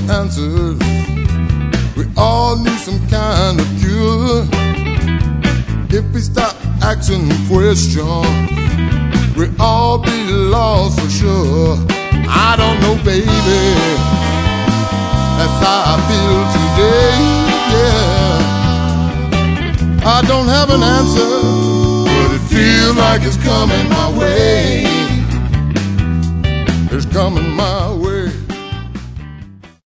answers. We all need some kind of cure. If we stop asking questions, we'll all be lost for sure. I don't know, baby, that's how I feel today, yeah. I don't have an answer, but it feels like it's coming my way. It's coming my